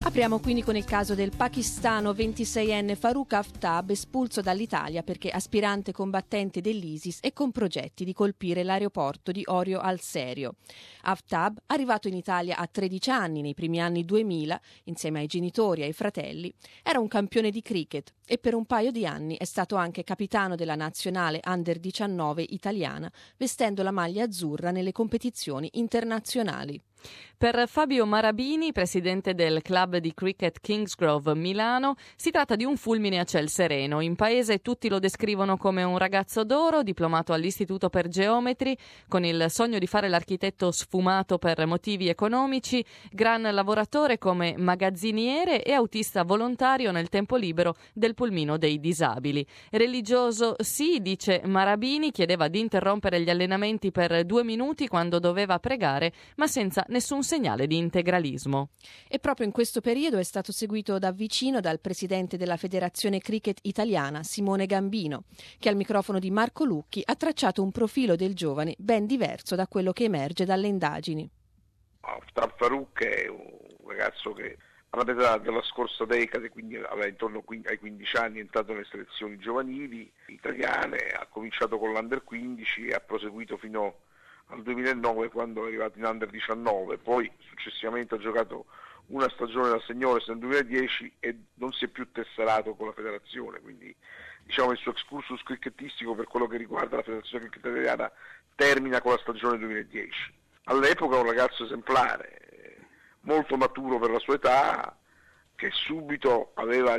Apriamo quindi con il caso del pakistano 26enne Farooq Aftab, espulso dall'Italia perché aspirante combattente dell'ISIS e con progetti di colpire l'aeroporto di Orio al Serio. Aftab, arrivato in Italia a 13 anni nei primi anni 2000, insieme ai genitori e ai fratelli, era un campione di cricket e per un paio di anni è stato anche capitano della nazionale Under 19 italiana, vestendo la maglia azzurra nelle competizioni internazionali. Per Fabio Marabini, presidente del club di cricket Kingsgrove Milano, si tratta di un fulmine a ciel sereno. In paese tutti lo descrivono come un ragazzo d'oro, diplomato all'Istituto per Geometri, con il sogno di fare l'architetto sfumato per motivi economici, gran lavoratore come magazziniere e autista volontario nel tempo libero del pulmino dei disabili. Religioso sì, dice Marabini, chiedeva di interrompere gli allenamenti per 2 minuti quando doveva pregare, ma senza nessun segnale di integralismo. E proprio in questo periodo è stato seguito da vicino dal presidente della Federazione Cricket Italiana, Simone Gambino, che al microfono di Marco Lucchi ha tracciato un profilo del giovane ben diverso da quello che emerge dalle indagini. Aftab Farooq è un ragazzo che alla metà della scorsa decade, quindi aveva intorno ai 15 anni, è entrato nelle selezioni giovanili italiane, ha cominciato con l'Under 15 e ha proseguito fino al 2009 quando è arrivato in Under 19, poi successivamente ha giocato una stagione da seniores nel 2010 e non si è più tesserato con la federazione, quindi diciamo il suo excursus cricketistico per quello che riguarda la federazione cricket italiana termina con la stagione 2010. All'epoca un ragazzo esemplare, molto maturo per la sua età, che subito aveva,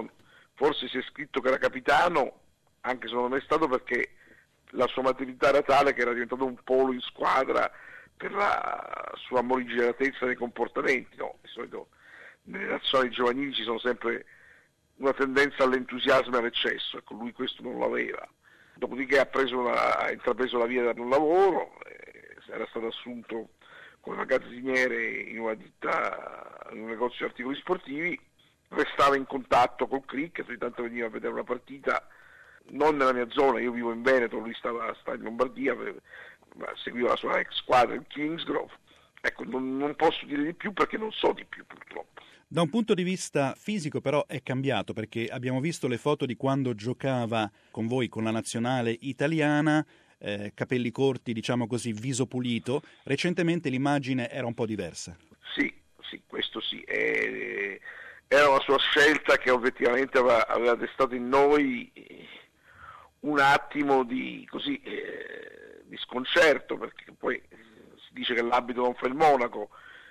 forse si è scritto che era capitano, anche se non è stato, perché la sua maturità era tale che era diventato un polo in squadra per la sua morigeratezza nei comportamenti. No? Di solito nelle nazionali giovanili ci sono sempre una tendenza all'entusiasmo e all'eccesso, ecco, lui questo non l'aveva. Dopodiché ha intrapreso la via da un lavoro, era stato assunto come magazziniere in una ditta, in un negozio di articoli sportivi, restava in contatto col cricket, ogni tanto veniva a vedere una partita, non nella mia zona, io vivo in Veneto, lui stava in Lombardia, seguiva la sua ex squadra in Kingsgrove. Ecco, non posso dire di più perché non so di più purtroppo. Da un punto di vista fisico però è cambiato, perché abbiamo visto le foto di quando giocava con voi, con la nazionale italiana, capelli corti, diciamo così, viso pulito. Recentemente l'immagine era un po' diversa. Sì, questo sì. Era una sua scelta che obiettivamente aveva destato in noi un attimo di sconcerto, perché poi si dice che l'abito non fa il monaco,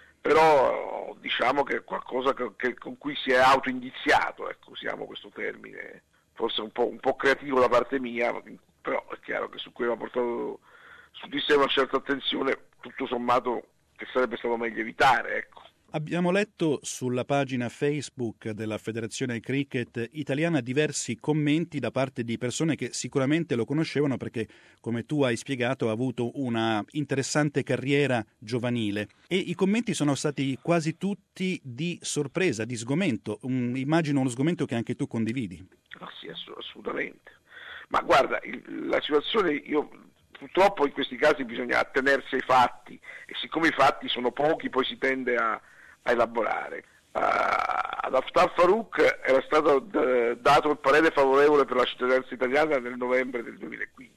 però diciamo che è qualcosa con cui si è autoindiziato, ecco, usiamo questo termine, forse un po' creativo da parte mia, però è chiaro che su cui aveva portato su di sé una certa attenzione, tutto sommato che sarebbe stato meglio evitare, ecco. Abbiamo letto sulla pagina Facebook della Federazione Cricket Italiana diversi commenti da parte di persone che sicuramente lo conoscevano perché, come tu hai spiegato, ha avuto una interessante carriera giovanile, e i commenti sono stati quasi tutti di sorpresa, di sgomento. Immagino uno sgomento che anche tu condividi. Ah, sì, assolutamente. Ma guarda, la situazione, purtroppo in questi casi bisogna attenersi ai fatti, e siccome i fatti sono pochi poi si tende a elaborare. Ad Aftab Farooq era stato dato il parere favorevole per la cittadinanza italiana nel novembre del 2015.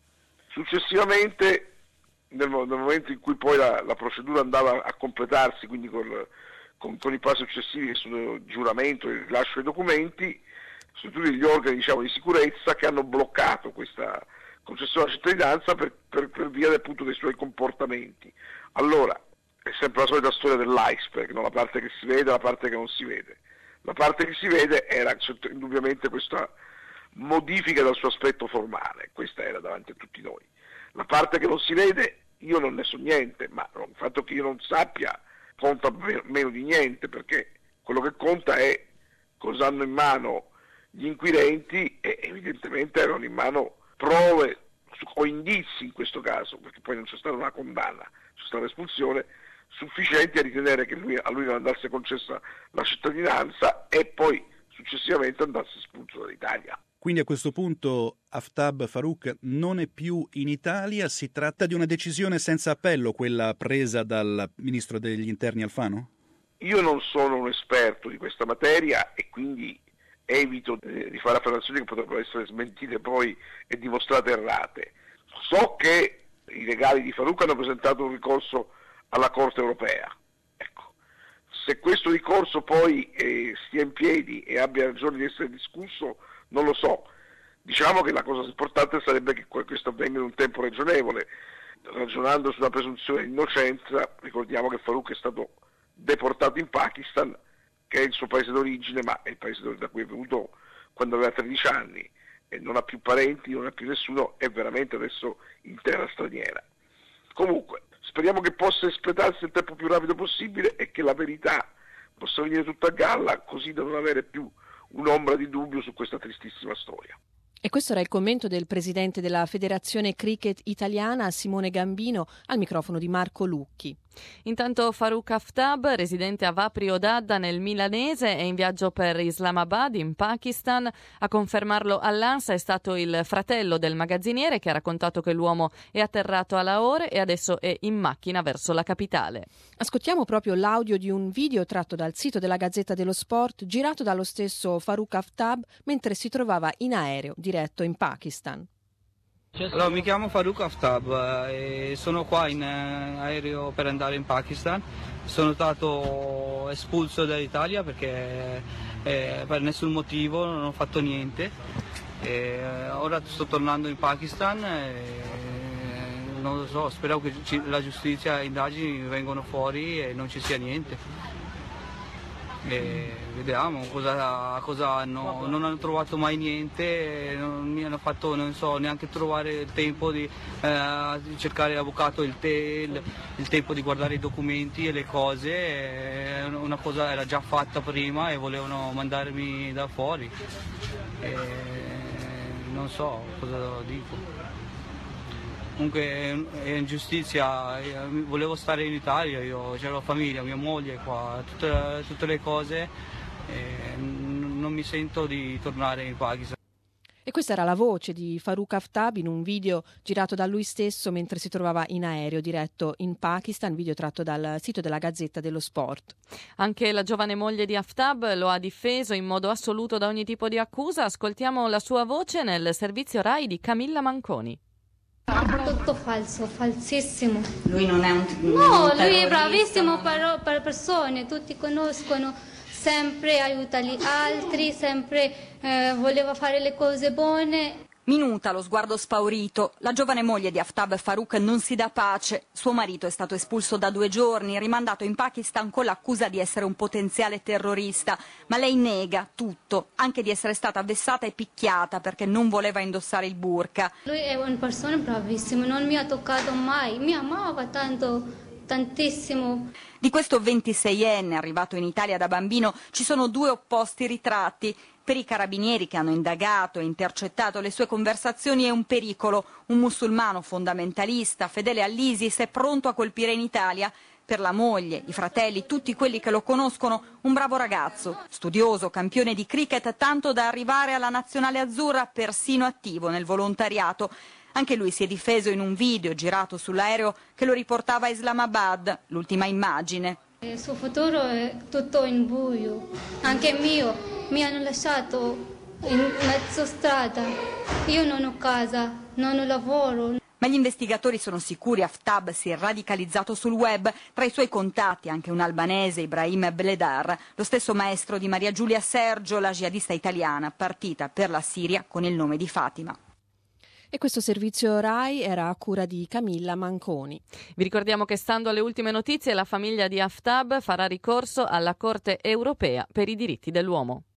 Successivamente, nel momento in cui poi la procedura andava a completarsi, quindi con i passi successivi che sono il giuramento e il rilascio dei documenti, sono tutti gli organi di sicurezza che hanno bloccato questa concessione alla cittadinanza per via appunto dei suoi comportamenti. Allora, è sempre la solita storia dell'iceberg, no? La parte che si vede e la parte che non si vede. La parte che si vede era indubbiamente questa modifica del suo aspetto formale, questa era davanti a tutti noi. La parte che non si vede, io non ne so niente, ma il fatto che io non sappia conta meno di niente, perché quello che conta è cosa hanno in mano gli inquirenti, e evidentemente erano in mano prove o indizi in questo caso, perché poi non c'è stata una condanna, c'è stata l'espulsione, sufficienti a ritenere che a lui non andasse concessa la cittadinanza e poi successivamente andasse espulso dall'Italia. Quindi a questo punto Aftab Farooq non è più in Italia, si tratta di una decisione senza appello, quella presa dal ministro degli interni Alfano? Io non sono un esperto di questa materia e quindi evito di fare affermazioni che potrebbero essere smentite poi e dimostrate errate. So che i legali di Faruk hanno presentato un ricorso alla Corte europea. Ecco. Se questo ricorso poi stia in piedi e abbia ragione di essere discusso, non lo so. Diciamo che la cosa importante sarebbe che questo avvenga in un tempo ragionevole. Ragionando sulla presunzione di innocenza, ricordiamo che Faruk è stato deportato in Pakistan, che è il suo paese d'origine, ma è il paese da cui è venuto quando aveva 13 anni e non ha più parenti, non ha più nessuno, è veramente adesso in terra straniera. Comunque, speriamo che possa espletarsi il tempo più rapido possibile e che la verità possa venire tutta a galla, così da non avere più un'ombra di dubbio su questa tristissima storia. E questo era il commento del presidente della Federazione Cricket Italiana, Simone Gambino, al microfono di Marco Lucchi. Intanto Faruk Aftab, residente a Vaprio Dadda nel milanese, è in viaggio per Islamabad in Pakistan. A confermarlo all'ANSA è stato il fratello del magazziniere, che ha raccontato che l'uomo è atterrato a Lahore e adesso è in macchina verso la capitale. Ascoltiamo proprio l'audio di un video tratto dal sito della Gazzetta dello Sport, girato dallo stesso Faruk Aftab mentre si trovava in aereo diretto in Pakistan. Allora, mi chiamo Faruk Aftab e sono qua in aereo per andare in Pakistan. Sono stato espulso dall'Italia perché per nessun motivo non ho fatto niente. Ora sto tornando in Pakistan e non lo so, spero che la giustizia e indagini vengano fuori e non ci sia niente. E vediamo cosa hanno. Non hanno trovato mai niente, non mi hanno fatto, non so, neanche trovare il tempo di cercare l'avvocato, il tempo di guardare i documenti e le cose. Una cosa era già fatta prima e volevano mandarmi da fuori. Non so cosa dico. Comunque è ingiustizia, volevo stare in Italia, io c'era la famiglia, mia moglie qua, tutte le cose, non mi sento di tornare in Pakistan. E questa era la voce di Faruk Aftab in un video girato da lui stesso mentre si trovava in aereo diretto in Pakistan, video tratto dal sito della Gazzetta dello Sport. Anche la giovane moglie di Aftab lo ha difeso in modo assoluto da ogni tipo di accusa. Ascoltiamo la sua voce nel servizio Rai di Camilla Manconi. Tutto falso, falsissimo. Lui non è un No, lui è bravissimo per persone, tutti conoscono, sempre aiuta gli altri, sempre voleva fare le cose buone. Minuta, lo sguardo spaurito. La giovane moglie di Aftab Faruk non si dà pace. Suo marito è stato espulso da 2 giorni, rimandato in Pakistan con l'accusa di essere un potenziale terrorista. Ma lei nega tutto, anche di essere stata vessata e picchiata perché non voleva indossare il burqa. Lui è una persona bravissima, non mi ha toccato mai, mi amava tantissimo. Di questo 26enne arrivato in Italia da bambino ci sono 2 opposti ritratti. Per i carabinieri che hanno indagato e intercettato le sue conversazioni è un pericolo, un musulmano fondamentalista, fedele all'ISIS e pronto a colpire in Italia. Per la moglie, i fratelli, tutti quelli che lo conoscono, un bravo ragazzo, studioso, campione di cricket, tanto da arrivare alla nazionale azzurra, persino attivo nel volontariato. Anche lui si è difeso in un video girato sull'aereo che lo riportava a Islamabad, l'ultima immagine. Il suo futuro è tutto in buio, anche mio. Mi hanno lasciato in mezzo strada, io non ho casa, non ho lavoro. Ma gli investigatori sono sicuri Aftab si è radicalizzato sul web, tra i suoi contatti anche un albanese, Ibrahim Bledar, lo stesso maestro di Maria Giulia Sergio, la jihadista italiana partita per la Siria con il nome di Fatima. E questo servizio Rai era a cura di Camilla Manconi. Vi ricordiamo che, stando alle ultime notizie, la famiglia di Aftab farà ricorso alla Corte europea per i diritti dell'uomo.